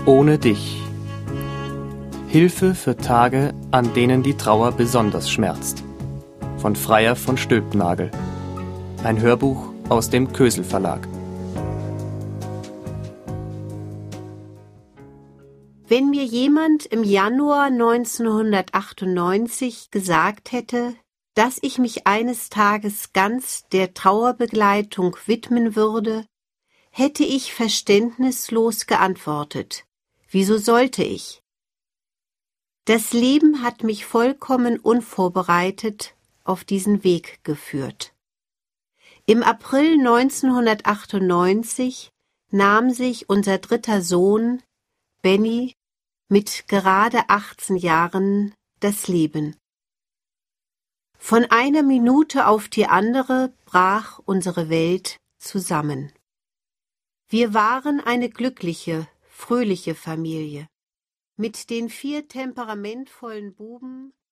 Ohne dich. Hilfe für Tage, an denen die Trauer besonders schmerzt. Von Freier von Stülpnagel. Ein Hörbuch aus dem Kösel Verlag. Wenn mir jemand im Januar 1998 gesagt hätte, dass ich mich eines Tages ganz der Trauerbegleitung widmen würde, hätte ich verständnislos geantwortet. Wieso sollte ich? Das Leben hat mich vollkommen unvorbereitet auf diesen Weg geführt. Im April 1998 nahm sich unser dritter Sohn, Benny, mit gerade 18 Jahren das Leben. Von einer Minute auf die andere brach unsere Welt zusammen. Wir waren eine glückliche, fröhliche Familie. Mit den 4 temperamentvollen Buben